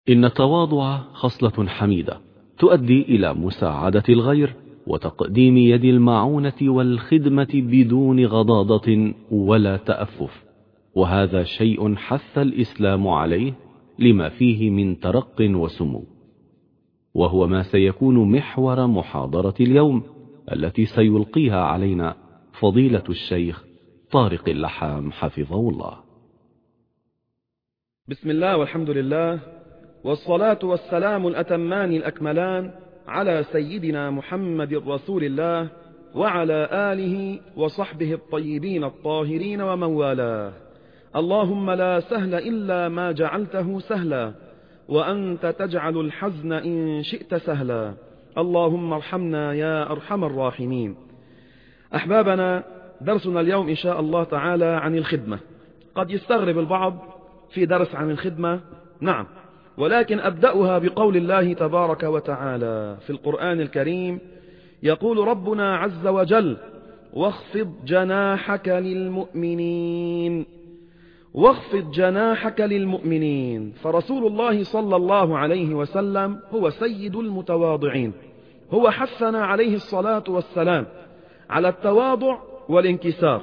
إن التواضع خصلة حميدة تؤدي إلى مساعدة الغير وتقديم يد المعونة والخدمة بدون غضاضة ولا تأفف، وهذا شيء حث الإسلام عليه لما فيه من ترق وسمو، وهو ما سيكون محور محاضرة اليوم التي سيلقيها علينا فضيلة الشيخ طارق اللحام حفظه الله. بسم الله والحمد لله، والصلاة والسلام الأتمان الأكملان على سيدنا محمد رسول الله وعلى آله وصحبه الطيبين الطاهرين ومن والاه. اللهم لا سهل إلا ما جعلته سهلا، وأنت تجعل الحزن إن شئت سهلا. اللهم ارحمنا يا أرحم الراحمين. أحبابنا، درسنا اليوم إن شاء الله تعالى عن الخدمة. قد يستغرب البعض في درس عن الخدمة، نعم، ولكن أبدأها بقول الله تبارك وتعالى في القرآن الكريم، يقول ربنا عز وجل: واخفض جناحك للمؤمنين. واخفض جناحك للمؤمنين. فرسول الله صلى الله عليه وسلم هو سيد المتواضعين، هو حثنا عليه الصلاة والسلام على التواضع والانكسار،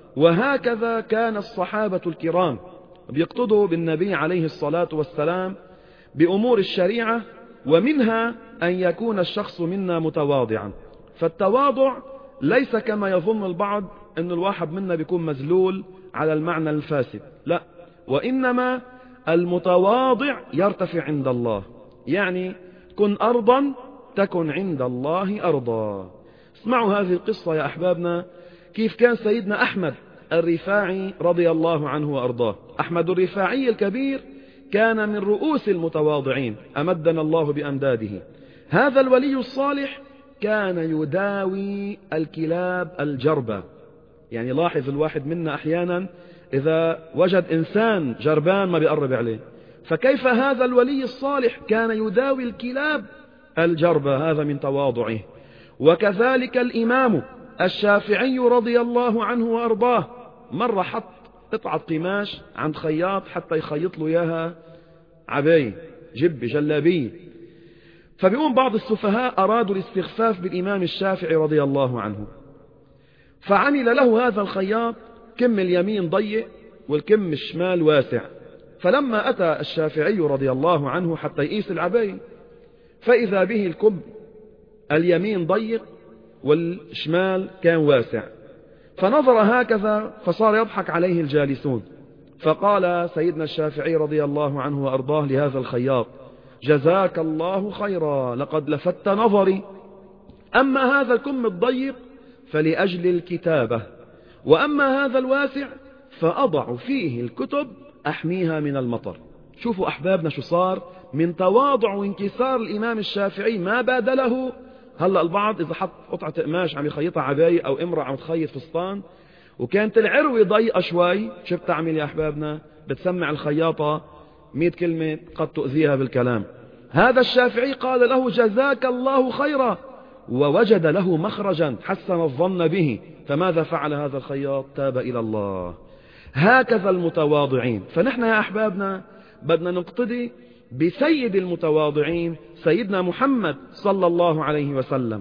وهكذا كان الصحابة الكرام بيقتدوا بالنبي عليه الصلاة والسلام بأمور الشريعة، ومنها أن يكون الشخص منا متواضعا. فالتواضع ليس كما يظن البعض أن الواحد منا بيكون مذلول على المعنى الفاسد، لا، وإنما المتواضع يرتفع عند الله، يعني كن أرضا تكن عند الله أرضا. اسمعوا هذه القصة يا أحبابنا، كيف كان سيدنا أحمد الرفاعي رضي الله عنه وأرضاه. أحمد الرفاعي الكبير كان من رؤوس المتواضعين، أمدنا الله بأمداده. هذا الولي الصالح كان يداوي الكلاب الجربة. يعني لاحظ الواحد منا أحيانا إذا وجد إنسان جربان ما بيقرب عليه، فكيف هذا الولي الصالح كان يداوي الكلاب الجربة؟ هذا من تواضعه. وكذلك الإمام الشافعي رضي الله عنه وأرضاه، مرة حط قطعة قماش عند خياط حتى يخيط له إياها عباية، جبة، جلابية. فبيقوم بعض السفهاء أرادوا الاستخفاف بالإمام الشافعي رضي الله عنه، فعمل له هذا الخياط كم اليمين ضيق والكم الشمال واسع. فلما أتى الشافعي رضي الله عنه حتى يقيس العباية، فإذا به الكب اليمين ضيق والشمال كان واسع، فنظر هكذا فصار يضحك عليه الجالسون. فقال سيدنا الشافعي رضي الله عنه وأرضاه لهذا الخياط: جزاك الله خيرا، لقد لفت نظري. أما هذا الكم الضيق فلأجل الكتابة، وأما هذا الواسع فأضع فيه الكتب أحميها من المطر. شوفوا أحبابنا شو صار من تواضع وانكسار الإمام الشافعي، ما بادله. هلأ البعض إذا حط قطعة قماش عم يخيطها عباية أو امرأة عم تخيط فستان وكانت العروة ضيقة شوي، شو بتعمل يا أحبابنا؟ بتسمع الخياطة 100 كلمة قد تؤذيها بالكلام. هذا الشافعي قال له: جزاك الله خيرا، ووجد له مخرجا، حسن الظن به. فماذا فعل هذا الخياط؟ تاب إلى الله. هكذا المتواضعين. فنحن يا أحبابنا بدنا نقتدي بسيد المتواضعين سيدنا محمد صلى الله عليه وسلم.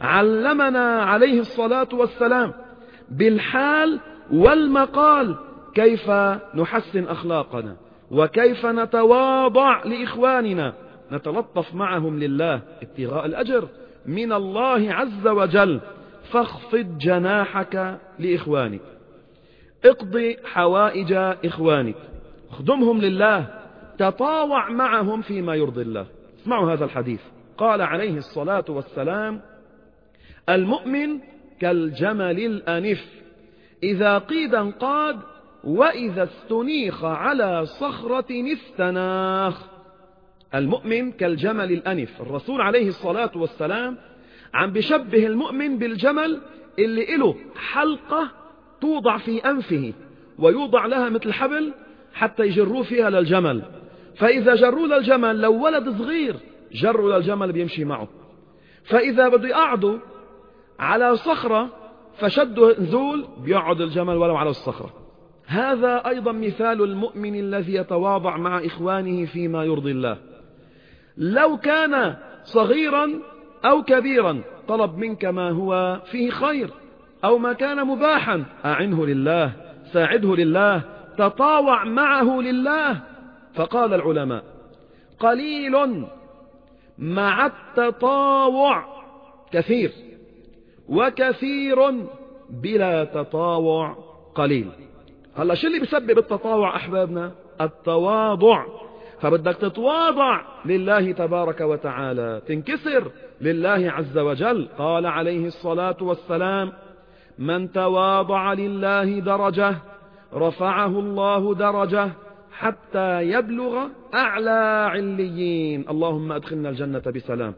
علمنا عليه الصلاة والسلام بالحال والمقال كيف نحسن أخلاقنا، وكيف نتواضع لإخواننا، نتلطف معهم لله ابتغاء الأجر من الله عز وجل. فاخفض جناحك لإخوانك، اقضي حوائج إخوانك، اخدمهم لله، تطاوع معهم فيما يرضي الله. اسمعوا هذا الحديث، قال عليه الصلاة والسلام: المؤمن كالجمل الأنف، إذا قيد انقاد، وإذا استنيخ على صخرة استناخ. المؤمن كالجمل الأنف. الرسول عليه الصلاة والسلام عم بشبه المؤمن بالجمل اللي له حلقة توضع في أنفه ويوضع لها مثل حبل حتى يجروه فيها للجمل. فإذا جروا للجمل، لو ولد صغير جروا للجمل بيمشي معه. فإذا بده يقعدوا على صخرة فشدوا نزول، بيقعد الجمل ولو على الصخرة. هذا أيضا مثال المؤمن الذي يتواضع مع إخوانه فيما يرضي الله. لو كان صغيرا أو كبيرا طلب منك ما هو فيه خير أو ما كان مباحا، أعنه لله، ساعده لله، تطاوع معه لله. فقال العلماء: قليل مع التطاوع كثير، وكثير بلا تطاوع قليل. هلا شو اللي بيسبب التطاوع أحبابنا؟ التواضع. فبدك تتواضع لله تبارك وتعالى، تنكسر لله عز وجل. قال عليه الصلاة والسلام: من تواضع لله درجة رفعه الله درجة حتى يبلغ أعلى عليين، اللهم أدخلنا الجنة بسلام.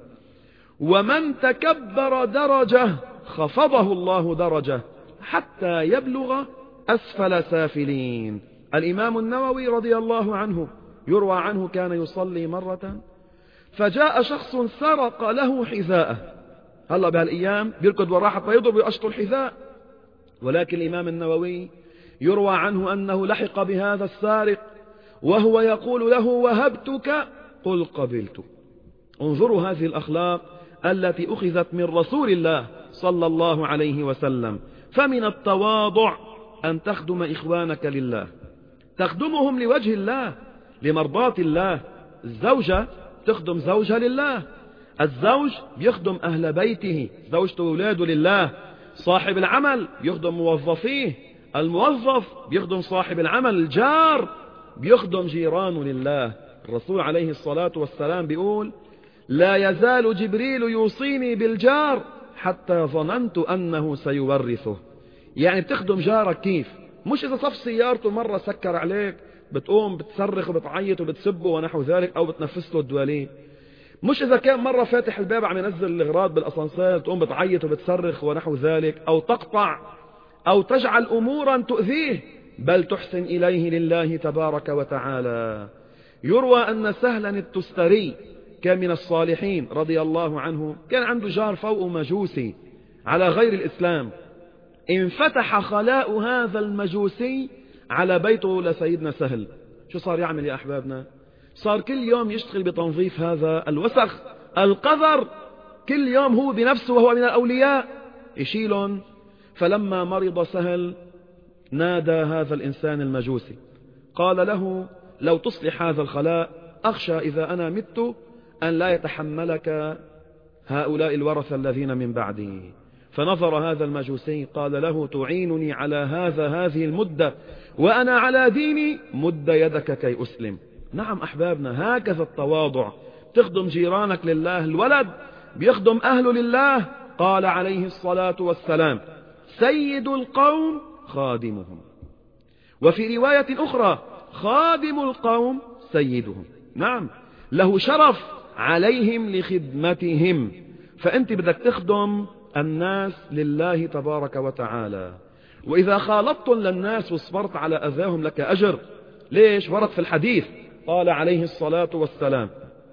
ومن تكبر درجة خفضه الله درجة حتى يبلغ أسفل سافلين. الإمام النووي رضي الله عنه يروى عنه كان يصلي مرة فجاء شخص سرق له حذاءه. هلا بهالأيام بيركض وراه حتى يضرب ويقشط الحذاء، ولكن الإمام النووي يروى عنه أنه لحق بهذا السارق وهو يقول له: وهبتك قل قبلت. انظروا هذه الأخلاق التي أخذت من رسول الله صلى الله عليه وسلم. فمن التواضع أن تخدم إخوانك لله، تخدمهم لوجه الله، لمرضاة الله. الزوجة تخدم زوجها لله، الزوج يخدم أهل بيته، زوجته وولاده لله، صاحب العمل يخدم موظفيه، الموظف يخدم صاحب العمل، الجار يخدم جيرانه لله. الرسول عليه الصلاة والسلام بيقول: لا يزال جبريل يوصيني بالجار حتى ظننت أنه سيورثه. يعني بتخدم جارك كيف؟ مش إذا صف سيارته مرة سكر عليك بتقوم بتصرخ وبتعيط وبتسبه ونحو ذلك، أو بتنفس له الدوالين. مش إذا كان مرة فاتح الباب عم ينزل الأغراض بالأسانسير تقوم بتعيط وبتصرخ ونحو ذلك، أو تقطع أو تجعل أمورا تؤذيه، بل تحسن إليه لله تبارك وتعالى. يروى أن سهلا التستري كان من الصالحين رضي الله عنه، كان عنده جار فوق مجوسي على غير الإسلام. انفتح خلاء هذا المجوسي على بيته لسيدنا سهل. شو صار يعمل يا أحبابنا؟ صار كل يوم يشتغل بتنظيف هذا الوسخ القذر، كل يوم هو بنفسه وهو من الأولياء يشيلهم. فلما مرض سهل نادى هذا الإنسان المجوسي قال له: لو تصلح هذا الخلاء أخشى إذا أنا مت أن لا يتحملك هؤلاء الورثة الذين من بعدي. فنظر هذا المجوسي قال له: تعينني على هذه المدة وأنا على ديني، مد يدك كي أسلم. نعم أحبابنا، هكذا التواضع. تخدم جيرانك لله، الولد بيخدم أهله لله. قال عليه الصلاة والسلام: سيد القوم خادمهم. وفي رواية أخرى: خادم القوم سيدهم. نعم، له شرف عليهم لخدمتهم. فأنت بدك تخدم الناس لله تبارك وتعالى. وإذا خالطت للناس وصبرت على أذاهم لك أجر. ليش؟ ورد في الحديث قال عليه الصلاة والسلام: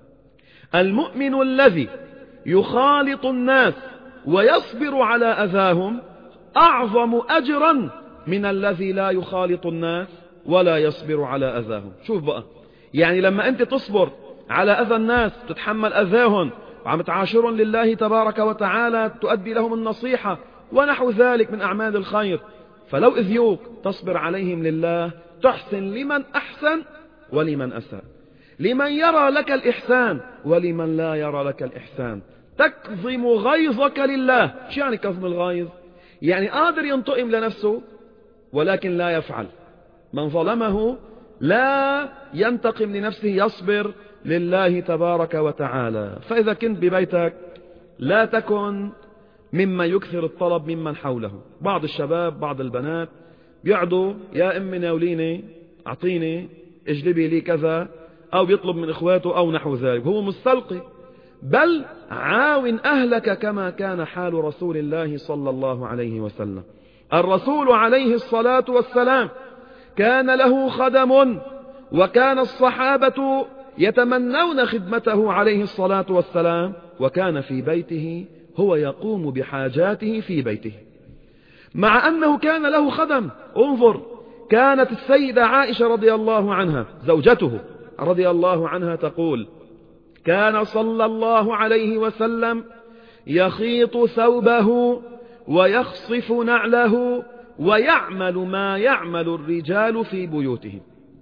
المؤمن الذي يخالط الناس ويصبر على أذاهم أعظم أجرا من الذي لا يخالط الناس ولا يصبر على أذاهم. شوف بقى، يعني لما أنت تصبر على أذى الناس، تتحمل أذاهم وعم تعاشرهم لله تبارك وتعالى، تؤدي لهم النصيحة ونحو ذلك من أعمال الخير، فلو إذيوك تصبر عليهم لله، تحسن لمن أحسن ولمن أساء، لمن يرى لك الإحسان ولمن لا يرى لك الإحسان، تكظم غيظك لله. شو يعني كظم الغيظ؟ يعني قادر ينتقم لنفسه ولكن لا يفعل. من ظلمه لا ينتقم لنفسه، يصبر لله تبارك وتعالى. فإذا كنت ببيتك لا تكن مما يكثر الطلب ممن حوله. بعض الشباب بعض البنات بيقعدوا: يا أمي ناوليني، أعطيني، اجلبي لي كذا، أو يطلب من إخواته أو نحو ذلك، هو مستلقي. بل عاون أهلك كما كان حال رسول الله صلى الله عليه وسلم. الرسول عليه الصلاة والسلام كان له خدم، وكان الصحابة يتمنون خدمته عليه الصلاة والسلام، وكان في بيته هو يقوم بحاجاته في بيته مع أنه كان له خدم. انظر، كانت السيدة عائشة رضي الله عنها زوجته رضي الله عنها تقول: كان صلى الله عليه وسلم يخيط ثوبه ويخصف نعله ويعمل ما يعمل الرجال في بيوتهم.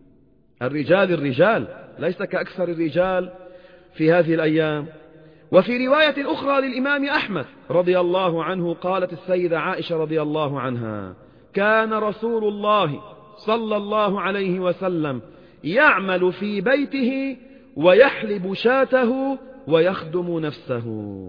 الرجال ليس كأكثر الرجال في هذه الأيام. وفي رواية أخرى للإمام أحمد رضي الله عنه قالت السيدة عائشة رضي الله عنها: كان رسول الله صلى الله عليه وسلم يعمل في بيته ويحلب شاته ويخدم نفسه.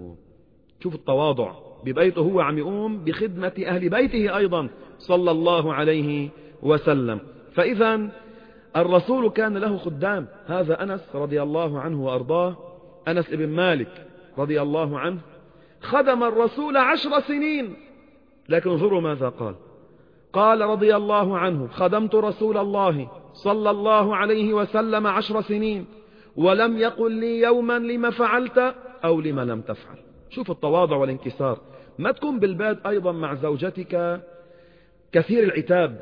شوف التواضع، ببيته هو عم يقوم بخدمة أهل بيته أيضا صلى الله عليه وسلم. فإذا الرسول كان له خدام. هذا أنس رضي الله عنه وأرضاه، أنس بن مالك رضي الله عنه خدم الرسول 10 سنين، لكن انظروا ماذا قال. قال رضي الله عنه: خدمت رسول الله صلى الله عليه وسلم 10 سنين ولم يقل لي يوما لما فعلت أو لما لم تفعل. شوف التواضع والانكسار. ما تكون بالبيت أيضا مع زوجتك كثير العتاب،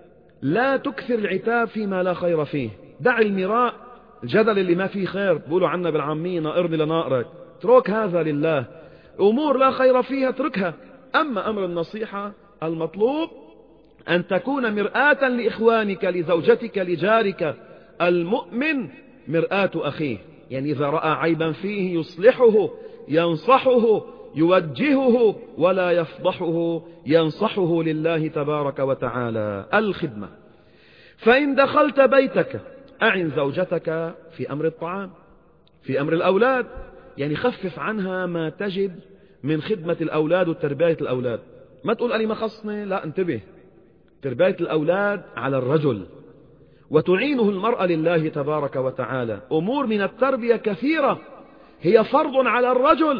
لا تكثر العتاب فيما لا خير فيه. دع المراء، الجدل اللي ما فيه خير، بقولوا عنا بالعامية ناقرني لناقرك، اترك هذا لله. أمور لا خير فيها اتركها. أما أمر النصيحة المطلوب أن تكون مرآة لإخوانك، لزوجتك، لجارك المؤمن مرآة أخيه. يعني إذا رأى عيبا فيه يصلحه، ينصحه، يوجهه ولا يفضحه، ينصحه لله تبارك وتعالى. الخدمة. فإن دخلت بيتك أعن زوجتك في أمر الطعام، في أمر الأولاد، يعني خفف عنها ما تجد من خدمة الأولاد وتربية الأولاد. ما تقول أنا ما خصني، لا، انتبه، تربية الأولاد على الرجل، وتعينه المرأة لله تبارك وتعالى. أمور من التربية كثيرة هي فرض على الرجل،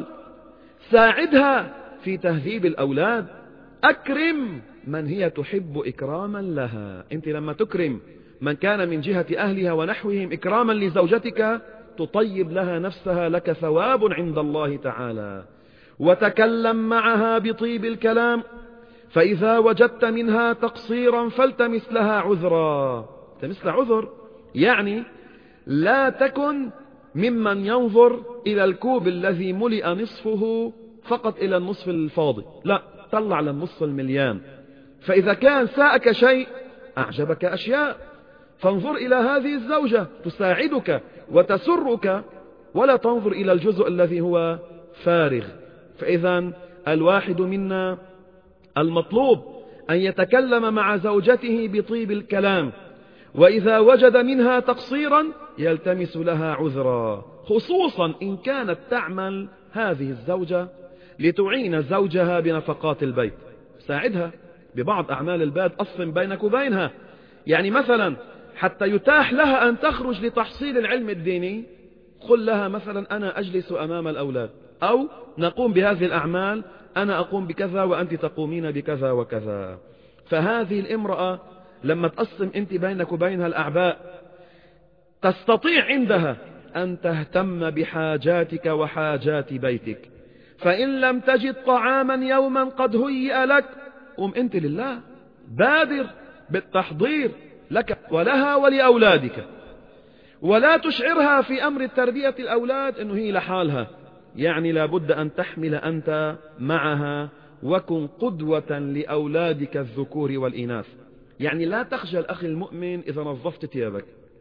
ساعدها في تهذيب الأولاد. أكرم من هي تحب إكراما لها. أنت لما تكرم من كان من جهة أهلها ونحوهم إكراما لزوجتك تطيب لها نفسها، لك ثواب عند الله تعالى. وتكلم معها بطيب الكلام، فإذا وجدت منها تقصيرا فالتمس لها عذرا. التمس لها عذر يعني لا تكن ممن ينظر إلى الكوب الذي ملئ نصفه فقط إلى النصف الفاضي، لا، طلع للنصف المليان. فإذا كان ساءك شيء أعجبك أشياء، فانظر إلى هذه الزوجة تساعدك وتسرك، ولا تنظر إلى الجزء الذي هو فارغ. فإذا الواحد منا المطلوب أن يتكلم مع زوجته بطيب الكلام، وإذا وجد منها تقصيرا يلتمس لها عذرا، خصوصا إن كانت تعمل هذه الزوجة لتعين زوجها بنفقات البيت. ساعدها ببعض أعمال البيت، أصل بينك وبينها. يعني مثلا حتى يتاح لها أن تخرج لتحصيل العلم الديني، قل لها مثلا أنا أجلس أمام الأولاد، أو نقوم بهذه الأعمال، أنا أقوم بكذا وأنت تقومين بكذا وكذا. فهذه الامرأة لما تقسم أنت بينك وبينها الأعباء، تستطيع عندها أن تهتم بحاجاتك وحاجات بيتك. فإن لم تجد طعاما يوما قد هيئ لك، قم أنت لله، بادر بالتحضير لك ولها ولأولادك، ولا تشعرها في أمر تربية الأولاد أنه هي لحالها. يعني لابد أن تحمل أنت معها، وكن قدوة لأولادك الذكور والإناث. يعني لا تخجل أخي المؤمن إذا نظفت ثيابك،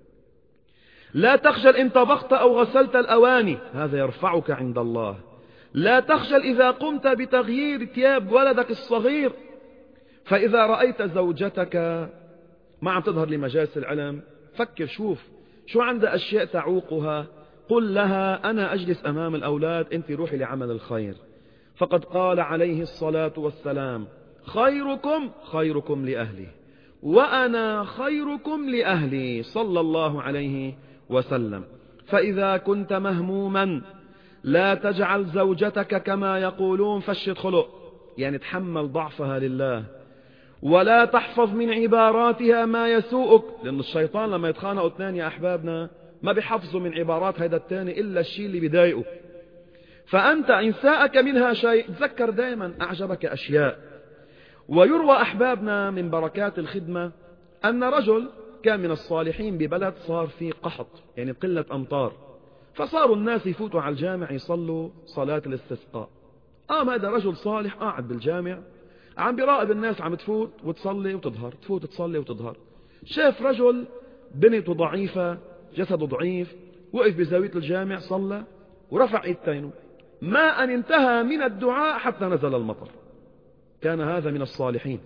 لا تخجل إن طبخت أو غسلت الأواني، هذا يرفعك عند الله. لا تخجل إذا قمت بتغيير ثياب ولدك الصغير. فإذا رأيت زوجتك ما عم تظهر لمجالس العلم، فكر، شوف شو عندها أشياء تعوقها، قل لها أنا أجلس أمام الأولاد، أنت روحي لعمل الخير. فقد قال عليه الصلاة والسلام: خيركم خيركم لأهله وأنا خيركم لأهلي، صلى الله عليه وسلم. فإذا كنت مهموما لا تجعل زوجتك كما يقولون فشة خلق، يعني تحمل ضعفها لله، ولا تحفظ من عباراتها ما يسوءك، لأن الشيطان لما يتخانقوا اثنين يا أحبابنا ما بيحفظوا من عبارات هيدا الثاني إلا الشيء اللي بيضايقه. فأنت إن ساءك منها شيء تذكر دائما أعجبك أشياء. ويروى أحبابنا من بركات الخدمة أن رجل كان من الصالحين ببلد صار فيه قحط، يعني قلة أمطار، فصاروا الناس يفوتوا على الجامع يصلوا صلاة الاستسقاء. هذا رجل صالح قاعد بالجامع عم بيراقب الناس عم تفوت وتصلي وتظهر، تفوت تصلي وتظهر. شاف رجل بنيته ضعيفة، جسده ضعيف، وقف بزاوية الجامع صلى ورفع ايدينه، ما أن انتهى من الدعاء حتى نزل المطر. كان هذا من الصالحين.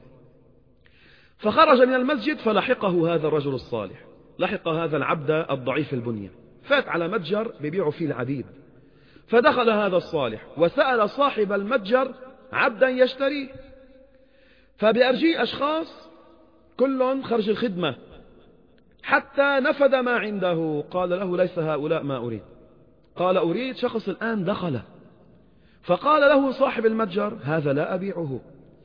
فخرج من المسجد فلحقه هذا الرجل الصالح، لحق هذا العبد الضعيف البنية، فات على متجر بيبيعوا فيه العبيد، فدخل هذا الصالح وسأل صاحب المتجر عبدا يشتريه، فبأرجيه أشخاص كلهم خرج الخدمة حتى نفد ما عنده. قال له ليس هؤلاء ما أريد. قال أريد شخص الآن دخل. فقال له صاحب المتجر هذا لا أبيعه،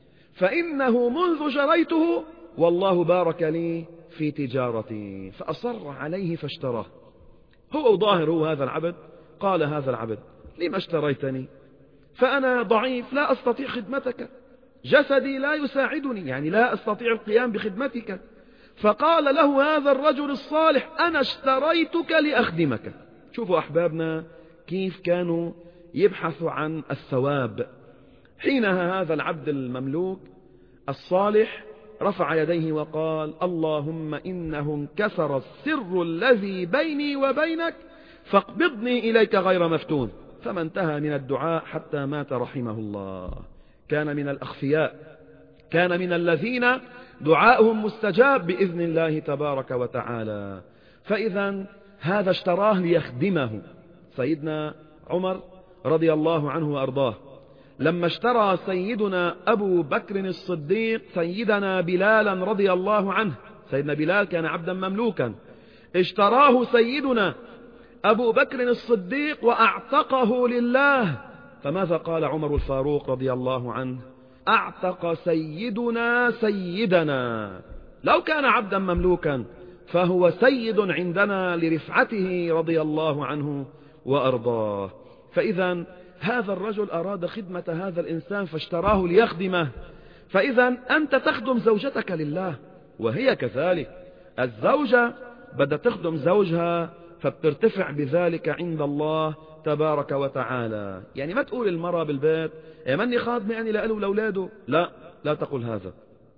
فإنه منذ شريته والله بارك لي في تجارتي. فأصر عليه فاشتراه. هو ظاهر هو هذا العبد. قال هذا العبد لما اشتريتني؟ فأنا ضعيف لا أستطيع خدمتك، جسدي لا يساعدني، يعني لا أستطيع القيام بخدمتك. فقال له هذا الرجل الصالح أنا اشتريتك لأخدمك. شوفوا أحبابنا كيف كانوا يبحثوا عن الثواب. حينها هذا العبد المملوك الصالح رفع يديه وقال اللهم إنه انكسر السر الذي بيني وبينك فاقبضني إليك غير مفتون. فما انتهى من الدعاء حتى مات رحمه الله. كان من الأخفياء، كان من الذين دعاؤهم مستجاب بإذن الله تبارك وتعالى. فإذا هذا اشتراه ليخدمه. سيدنا عمر رضي الله عنه وأرضاه لما اشترى سيدنا أبو بكر الصديق سيدنا بلالا رضي الله عنه، سيدنا بلال كان عبدا مملوكا، اشتراه سيدنا أبو بكر الصديق وأعتقه لله. فماذا قال عمر الفاروق رضي الله عنه؟ أعتق سيدنا سيدنا. لو كان عبدا مملوكا فهو سيد عندنا لرفعته رضي الله عنه وأرضاه. فإذا هذا الرجل أراد خدمة هذا الإنسان فاشتراه ليخدمه. فإذا أنت تخدم زوجتك لله وهي كذلك. الزوجة بدها تخدم زوجها فبترتفع بذلك عند الله تبارك وتعالى. يعني ما تقول المرأة بالبيت مني خادمة أنا لأله ولأولاده، لا تقل هذا.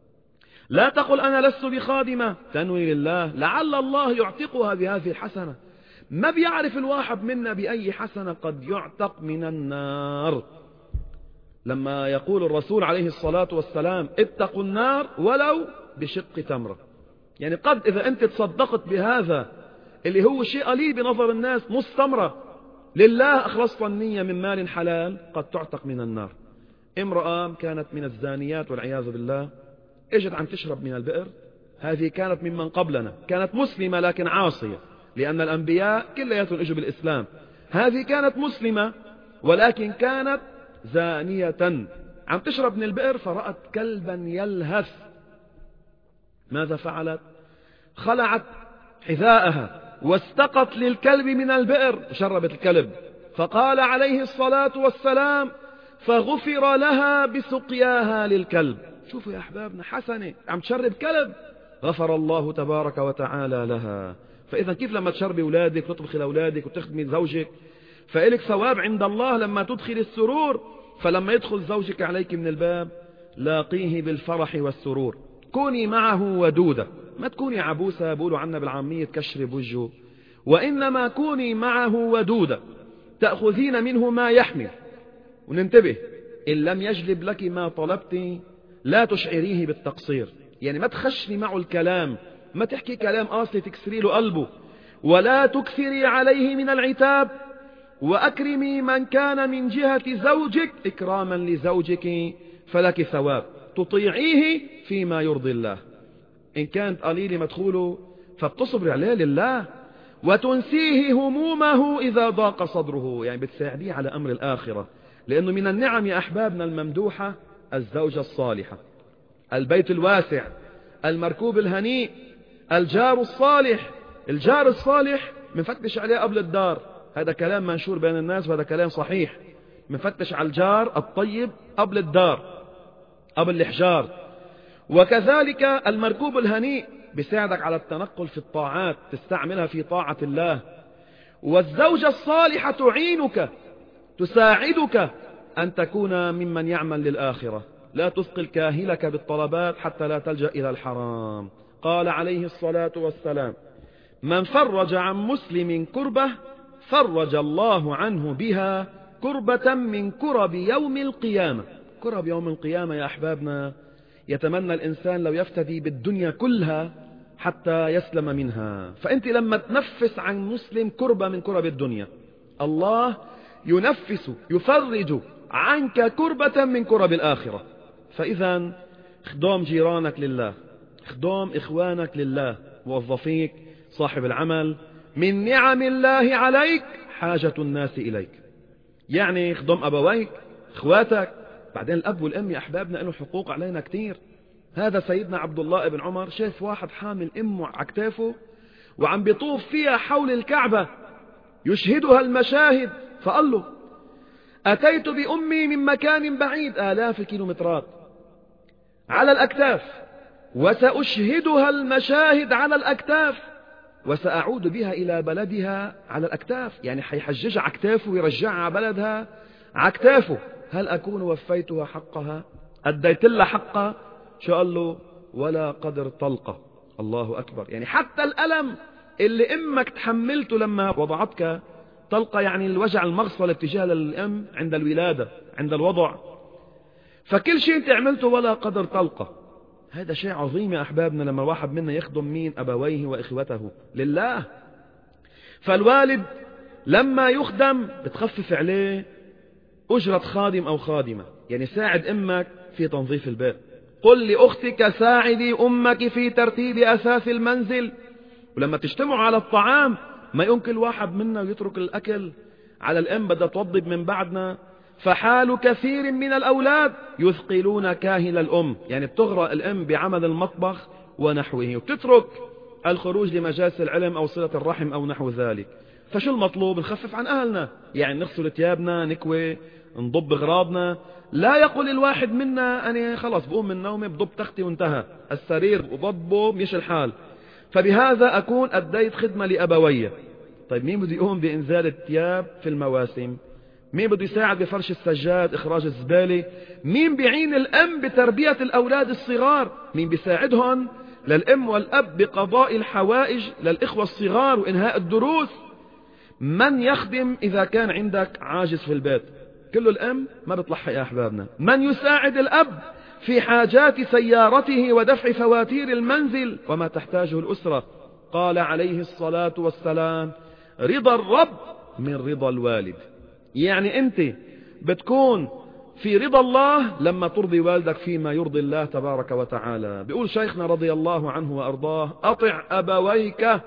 لا تقل أنا لست بخادمة، تنوي لله لعل الله يعتقها بهذه الحسنة. ما بيعرف الواحد منا بأي حسنة قد يعتق من النار. لما يقول الرسول عليه الصلاة والسلام اتقوا النار ولو بشق تمرة، يعني قد إذا أنت تصدقت بهذا اللي هو شيء قليل بنظر الناس، نص تمرة لله أخلصت النية من مال حلال، قد تعتق من النار. امرأة كانت من الزانيات والعياذ بالله، اجت عم تشرب من البئر. هذه كانت ممن قبلنا، كانت مسلمة لكن عاصية، لأن الأنبياء كلياتهم اجوا بالإسلام. هذه كانت مسلمة ولكن كانت زانية، عم تشرب من البئر فرأت كلبا يلهث. ماذا فعلت؟ خلعت حذاءها واستقت للكلب من البئر وشربت الكلب. فقال عليه الصلاة والسلام فغفر لها بسقياها للكلب. شوفوا يا أحبابنا حسنة، عم تشرب كلب غفر الله تبارك وتعالى لها. فإذا كيف لما تشربي أولادك وتطبخي لأولادك وتخدمي زوجك فإلك ثواب عند الله لما تدخل السرور. فلما يدخل زوجك عليك من الباب لاقيه بالفرح والسرور، كوني معه ودودة، ما تكوني عبوسة بقولوا عنا بالعامية تكشري بوجهه، وإنما كوني معه ودودة تأخذين منه ما يحمل. وننتبه إن لم يجلب لك ما طلبت لا تشعريه بالتقصير، يعني ما تخشني معه الكلام، ما تحكي كلام قاسي تكسري له قلبه، ولا تكثري عليه من العتاب، وأكرمي من كان من جهة زوجك إكراما لزوجك فلك ثواب تطيعيه فيما يرضي الله. إن كانت قليلة مدخوله فبتصبر عليه لله، وتنسيه همومه إذا ضاق صدره، يعني بتساعديه على أمر الآخرة. لأنه من النعم يا أحبابنا الممدوحة الزوجة الصالحة، البيت الواسع، المركوب الهنيء، الجار الصالح. الجار الصالح منفتش عليه قبل الدار، هذا كلام منشور بين الناس وهذا كلام صحيح. منفتش على الجار الطيب قبل الدار، قبل الإحجار. وكذلك المركوب الهنيء بيساعدك على التنقل في الطاعات، تستعملها في طاعة الله. والزوجة الصالحة تعينك تساعدك أن تكون ممن يعمل للآخرة. لا تثقل كاهلك بالطلبات حتى لا تلجأ إلى الحرام. قال عليه الصلاة والسلام: من فرج عن مسلم كربة فرج الله عنه بها كربة من كرب يوم القيامة. كرب يوم القيامة يا أحبابنا يتمنى الإنسان لو يفتدي بالدنيا كلها حتى يسلم منها. فأنت لما تنفس عن مسلم كربة من كرب الدنيا، الله ينفس يفرج عنك كربة من كرب الآخرة. فإذا خدام جيرانك لله، خدام إخوانك لله، موظفيك، صاحب العمل، من نعم الله عليك حاجة الناس إليك. يعني خدام أبويك، إخواتك. بعدين الأب والأم يا أحبابنا له حقوق علينا كتير. هذا سيدنا عبد الله بن عمر شاف واحد حامل أمه على كتافه وعم بيطوف فيها حول الكعبة يشهدها المشاهد، فقال له: أتيت بأمي من مكان بعيد آلاف الكيلومترات على الأكتاف، وسأشهدها المشاهد على الأكتاف، وسأعود بها إلى بلدها على الأكتاف. يعني حيحججها على كتافه ويرجعها على بلدها على كتافه. هل أكون وفيتها حقها؟ أديت لها حقها؟ شو قال له؟ ولا قدر طلقة. الله أكبر. يعني حتى الألم اللي أمك تحملته لما وضعتك طلقة، يعني الوجع المغصل اتجاه للأم عند الولادة عند الوضع، فكل شيء انت عملته ولا قدر طلقة. هذا شيء عظيم يا أحبابنا لما واحد منا يخدم مين؟ أبويه وإخوته لله. فالوالد لما يخدم بتخفف عليه أجرة خادم أو خادمة. يعني ساعد أمك في تنظيف البيت، قل لأختك ساعدي أمك في ترتيب أثاث المنزل. ولما تجتمعوا على الطعام ما يمكن الواحد منا يترك الأكل على الأم بدها توضب من بعدنا. فحال كثير من الأولاد يثقلون كاهل الأم، يعني بتغرق الأم بعمل المطبخ ونحوه وتترك الخروج لمجالس العلم أو صلة الرحم أو نحو ذلك. فشو المطلوب؟ نخفف عن أهلنا، يعني نغسل ثيابنا، نكوي، نضب أغراضنا. لا يقول الواحد منا أنا خلاص بقوم من نومي بضب تختي وانتهى السرير وضبه مش الحال. فبهذا أكون أديت خدمة لأبوية. طيب مين بده يقوم بإنزال الثياب في المواسم؟ مين بده يساعد بفرش السجاد، إخراج الزبالة؟ مين بيعين الأم بتربية الأولاد الصغار؟ مين بيساعدهم للأم والأب بقضاء الحوائج للإخوة الصغار وإنهاء الدروس؟ من يخدم إذا كان عندك عاجز في البيت؟ كله الأم ما بتلحق يا أحبابنا. من يساعد الأب في حاجات سيارته ودفع فواتير المنزل وما تحتاجه الأسرة؟ قال عليه الصلاة والسلام: رضا الرب من رضا الوالد. يعني أنت بتكون في رضا الله لما ترضي والدك فيما يرضي الله تبارك وتعالى. بيقول شيخنا رضي الله عنه وأرضاه: أطع أبويك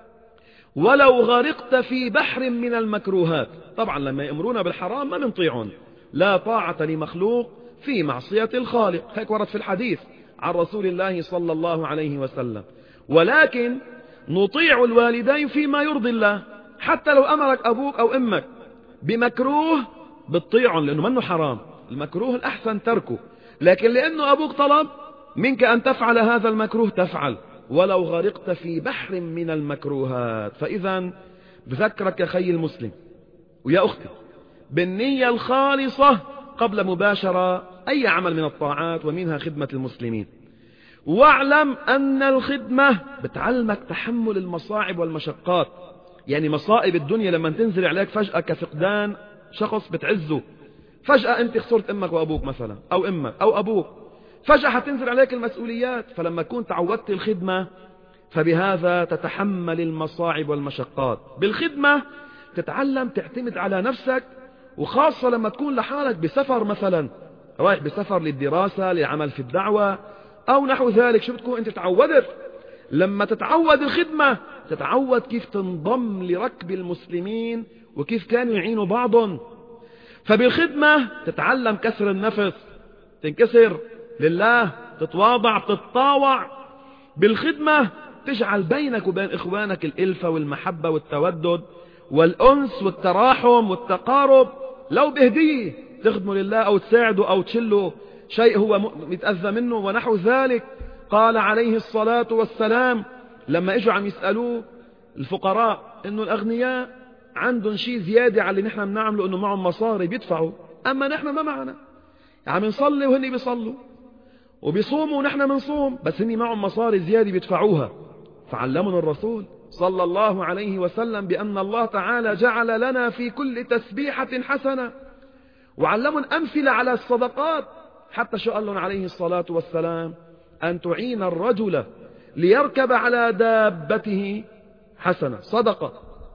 ولو غرقت في بحر من المكروهات. طبعا لما يأمرون بالحرام ما نطيعون، لا طاعة لمخلوق في معصية الخالق، هيك ورد في الحديث عن رسول الله صلى الله عليه وسلم. ولكن نطيع الوالدين فيما يرضي الله. حتى لو أمرك أبوك أو أمك بمكروه بتطيعهم لأنه منه حرام، المكروه الأحسن تركه. لكن لأنه أبوك طلب منك أن تفعل هذا المكروه تفعل ولو غرقت في بحر من المكروهات. فإذا بذكرك يا خي المسلم ويا أختي بالنية الخالصة قبل مباشرة أي عمل من الطاعات ومنها خدمة المسلمين. واعلم أن الخدمة بتعلمك تحمل المصاعب والمشقات. يعني مصائب الدنيا لما تنزل عليك فجأة كفقدان شخص بتعزه، فجأة أنت خسرت أمك وأبوك مثلا أو أمك أو أبوك، فجأة هتنزل عليك المسؤوليات. فلما كنت تعودت الخدمة فبهذا تتحمل المصاعب والمشقات. بالخدمة تتعلم تعتمد على نفسك، وخاصة لما تكون لحالك بسفر مثلا، رايح بسفر للدراسة للعمل في الدعوة أو نحو ذلك. شو بتكون أنت تعودت؟ لما تتعود الخدمة تتعود كيف تنضم لركب المسلمين وكيف كانوا يعينوا بعضهم. فبالخدمة تتعلم كسر النفس، تنكسر لله، تتواضع، تتطاوع. بالخدمة تجعل بينك وبين إخوانك الإلفة والمحبة والتودد والأنس والتراحم والتقارب. لو بهدية تخدمه لله أو تساعده أو تشله شيء هو متأذى منه ونحو ذلك. قال عليه الصلاة والسلام لما اجوا عم يسألوه الفقراء إنه الأغنياء عندهم شيء زيادة على اللي نحن بنعمله، انه معهم مصاري بيدفعوا، اما نحن ما معنا. عم نصلي وهن بيصلوا، وبيصوموا ونحن بنصوم، بس هن معهم مصاري زيادة بيدفعوها. فعلمنا الرسول صلى الله عليه وسلم بأن الله تعالى جعل لنا في كل تسبيحة حسنة، وعلمنا أمثلة على الصدقات. حتى شو قال لهم عليه الصلاة والسلام؟ أن تعين الرجل ليركب على دابته حسنة صدقة،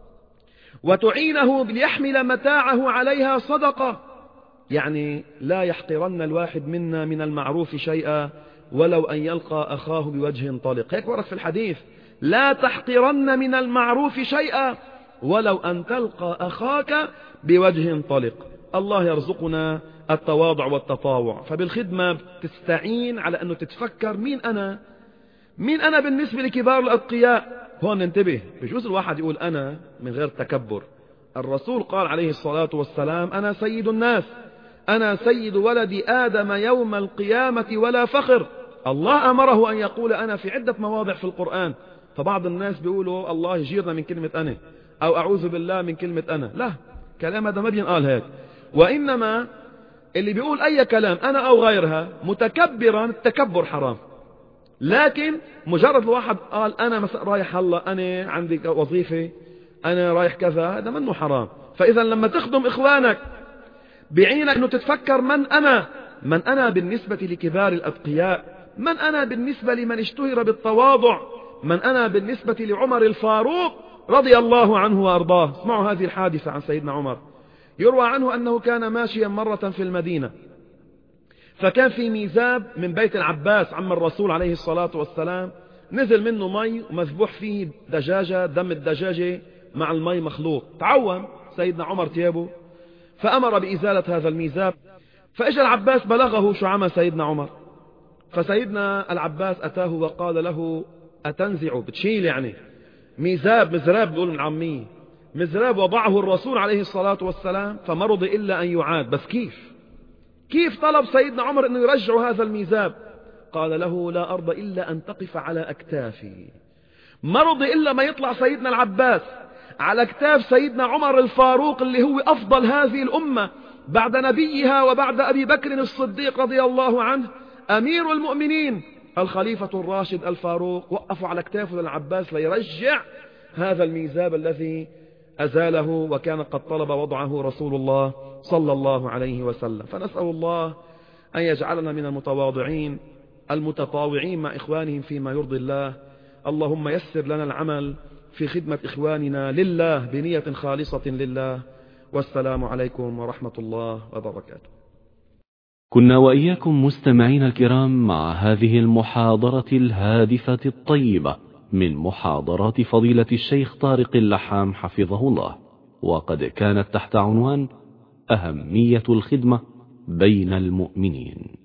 وتعينه ليحمل متاعه عليها صدقة. يعني لا يحقرن الواحد منا من المعروف شيئا ولو أن يلقى أخاه بوجه طلق. هيك ورد في الحديث: لا تحقرن من المعروف شيئا ولو أن تلقى أخاك بوجه طلق. الله يرزقنا التواضع والتطاوع. فبالخدمة تستعين على أنه تتفكر مين أنا بالنسبة لكبار الأتقياء. هون ننتبه، بجوز الواحد يقول أنا من غير تكبر. الرسول قال عليه الصلاة والسلام: أنا سيد الناس، أنا سيد ولد آدم يوم القيامة ولا فخر. الله أمره أن يقول أنا في عدة مواضع في القرآن. فبعض الناس بيقولوا الله يجيرنا من كلمة أنا، أو أعوذ بالله من كلمة أنا. لا، كلام هذا ما بينقال هيك. وإنما اللي بيقول أي كلام أنا أو غيرها متكبرا، التكبر حرام. لكن مجرد الواحد قال أنا مثلا رايح هلا، أنا عندي وظيفة، أنا رايح كذا، هذا منه حرام. فإذا لما تخدم إخوانك بعينك أنه تتفكر من أنا بالنسبة لكبار الأتقياء، من أنا بالنسبة لمن اشتهر بالتواضع، من أنا بالنسبة لعمر الفاروق رضي الله عنه وأرضاه. اسمعوا هذه الحادثة عن سيدنا عمر. يروى عنه أنه كان ماشيا مرة في المدينة، فكان في ميزاب من بيت العباس عم الرسول عليه الصلاة والسلام، نزل منه مي ومذبوح فيه دجاجة، دم الدجاجة مع المي مخلوط. تعوم سيدنا عمر ثيابه فأمر بإزالة هذا الميزاب. فإجا العباس بلغه شو عمل سيدنا عمر، فسيدنا العباس أتاه وقال له: أتنزع، بتشيل يعني ميزاب، مزراب بيقول من عامية، مزراب وضعه الرسول عليه الصلاة والسلام فمرض إلا أن يعاد. بس كيف طلب سيدنا عمر أنه يرجع هذا الميزاب؟ قال له: لا أرضى إلا أن تقف على أكتافي. مرض إلا ما يطلع سيدنا العباس على أكتاف سيدنا عمر الفاروق، اللي هو أفضل هذه الأمة بعد نبيها وبعد أبي بكر الصديق رضي الله عنه، أمير المؤمنين الخليفة الراشد الفاروق. وقفوا على أكتافه للعباس ليرجع هذا الميزاب الذي أزاله، وكان قد طلب وضعه رسول الله صلى الله عليه وسلم. فنسأل الله أن يجعلنا من المتواضعين المتطاوعين مع إخوانهم فيما يرضي الله. اللهم يسر لنا العمل في خدمة إخواننا لله بنية خالصة لله. والسلام عليكم ورحمة الله وبركاته. كنا وإياكم مستمعين الكرام مع هذه المحاضرة الهادفة الطيبة من محاضرات فضيلة الشيخ طارق اللحام حفظه الله، وقد كانت تحت عنوان أهمية الخدمة بين المؤمنين.